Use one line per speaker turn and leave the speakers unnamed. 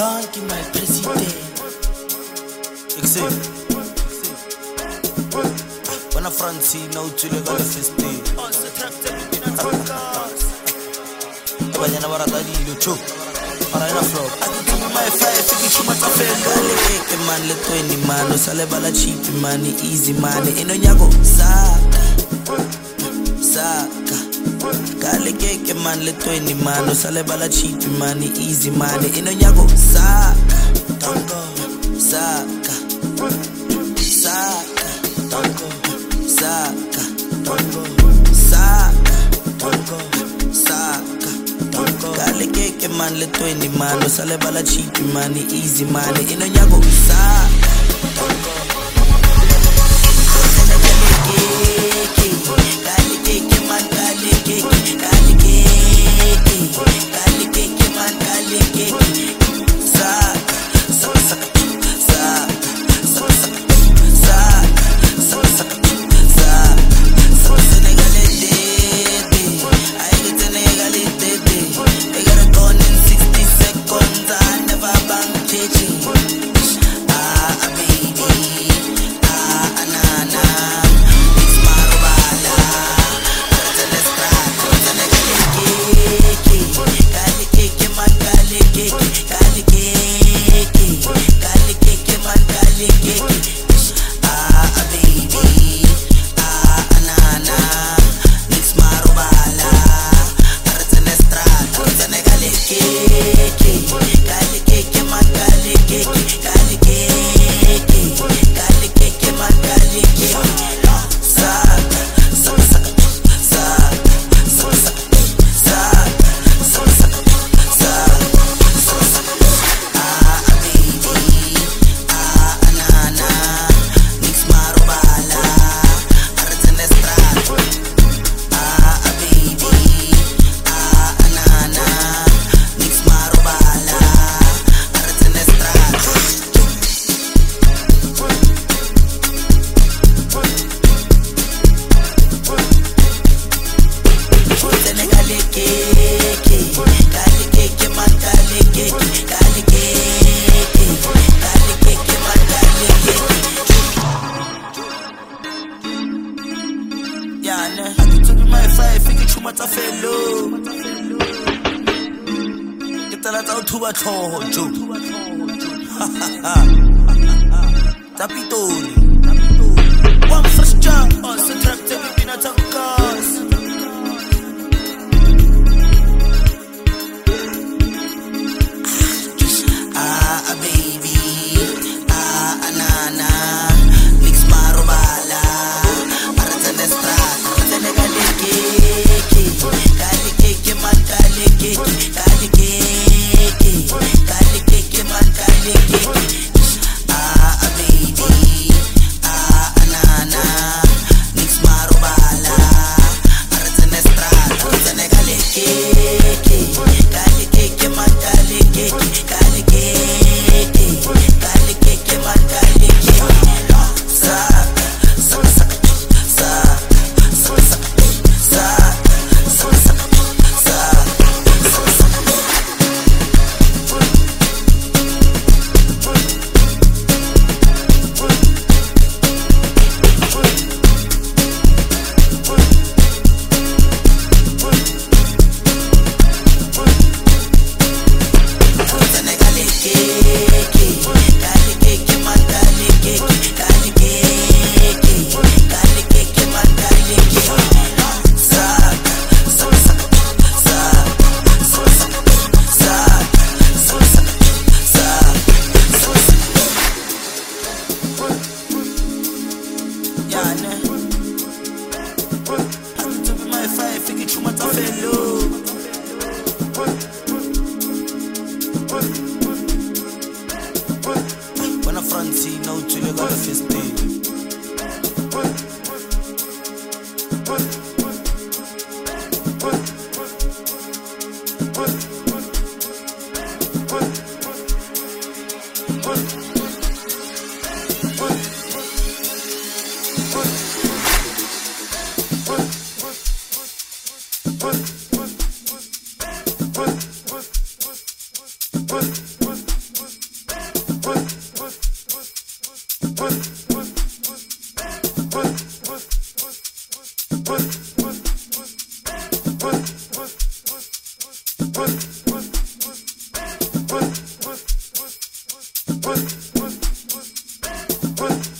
Donkey, my president. Exit. When a Francine out to the festi. Banyana baratadilo cho. Para ina flow. My fire fiki chuma tafelo. Keke man le 20 man. Sale bala cheap man, easy man. Ino nyago saka. Kale keke man le 20 man. Sale bala cheap man, easy man. Ino nyago saka. Tongo saka. Tongo saka. Tongo saka. Kale keke man le 20 man. Sale bala cheap man, easy man. Ino nyago saka. Tongo kale keke man, kale keke man, kale keke saka.
put